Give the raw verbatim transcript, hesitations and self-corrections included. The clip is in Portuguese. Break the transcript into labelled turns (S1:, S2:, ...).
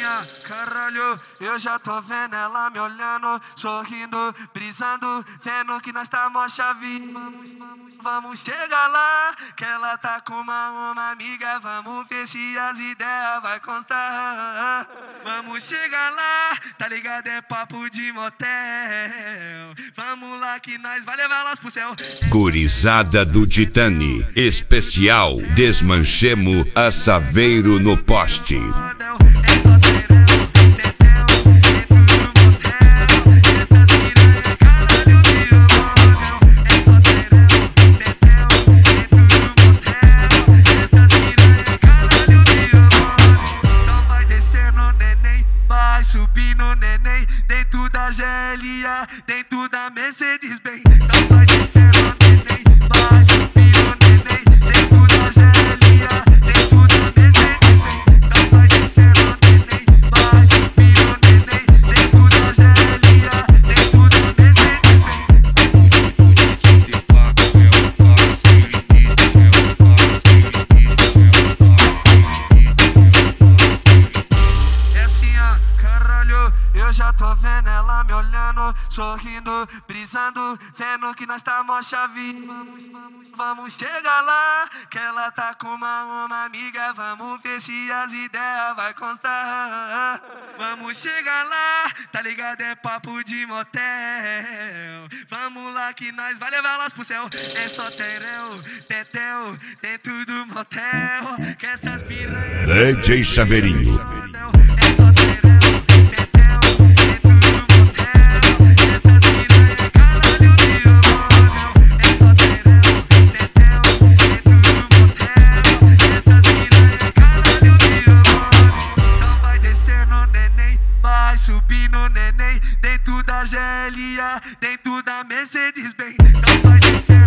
S1: assim, ó, caralho, eu já tô vendo ela me olhando, sorrindo, brisando, vendo que nós tá mó chave. Vamos, vamos, vamos chegar lá, que ela tá com uma, uma amiga, vamos ver se as ideias vai constar. Vamos chegar lá, tá ligado? É papo de motel. Vamos lá que nós vai levar elas pro céu.
S2: Gurizada do Titani, especial Desmanchemo a Saveiro no poste.
S1: Subir no neném, dentro da G L A, dentro da Mercedes Benz. Então vai descer no neném, vai subir no neném, dentro da G L A, dentro da Mercedes Benz. Então vai descer no neném, vai subir no neném, dentro da G L A, dentro da Mercedes Benz. É assim, ó, caralho, eu já tô vendo ela me olhando, sorrindo, brisando, vendo que nós tá mó chave. Vamos, vamos, vamos chegar lá, que ela tá com uma, uma amiga, vamos ver se as ideias vai constar. Vamos chegar lá, tá ligado? É papo de motel. Vamos lá que nós vai levar elas pro céu. É só tereu, tetel, dentro do motel, que essas piranhas...
S2: D J Saveirinho.
S1: É só tereu, tetel, dentro do motel, que essas piranhas caralho virou model. É só tereu, tetel, dentro do motel, que essas piranhas caralho virou model. Então vai descer no neném, vai subir no neném, dentro da G L A, dentro da Mercedes Benz. Então vai descer